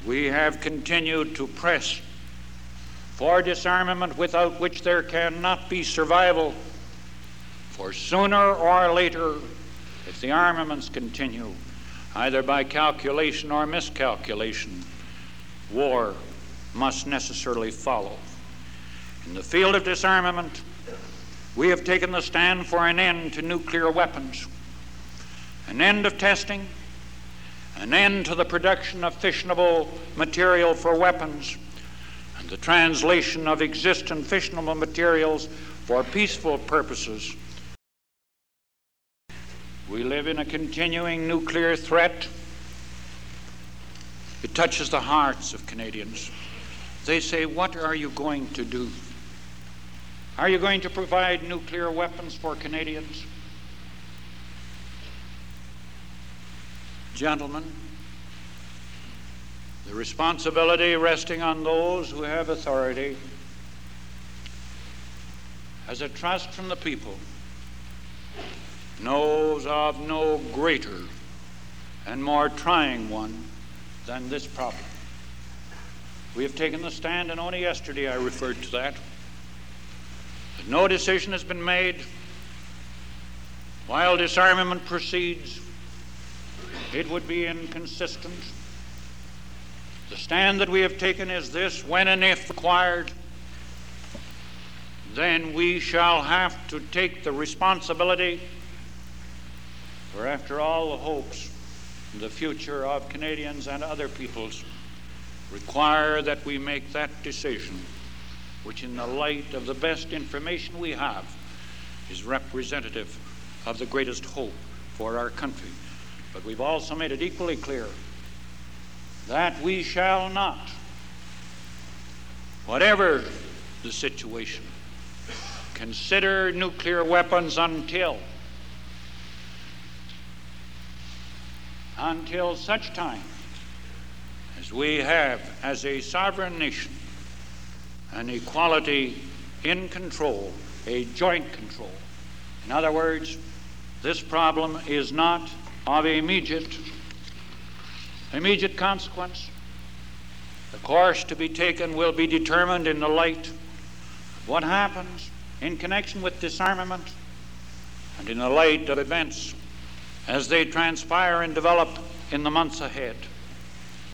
we have continued to press for disarmament, without which there cannot be survival. For sooner or later, if the armaments continue, either by calculation or miscalculation, war must necessarily follow. In the field of disarmament, we have taken the stand for an end to nuclear weapons, an end of testing, an end to the production of fissionable material for weapons, and the translation of existent fissionable materials for peaceful purposes. We live in a continuing nuclear threat. It touches the hearts of Canadians. They say, what are you going to do? Are you going to provide nuclear weapons for Canadians? Gentlemen, the responsibility resting on those who have authority as a trust from the people knows of no greater and more trying one than this problem. We have taken the stand, and only yesterday I referred to that no decision has been made while disarmament proceeds. It would be inconsistent. The stand that we have taken is this: when and if required, then we shall have to take the responsibility, for after all, the hopes and the future of Canadians and other peoples require that we make that decision, which in the light of the best information we have is representative of the greatest hope for our country. But we've also made it equally clear that we shall not, whatever the situation, consider nuclear weapons until such time as we have, as a sovereign nation, an equality in control, a joint control. In other words, this problem is not of immediate consequence. The course to be taken will be determined in the light of what happens in connection with disarmament and in the light of events as they transpire and develop in the months ahead.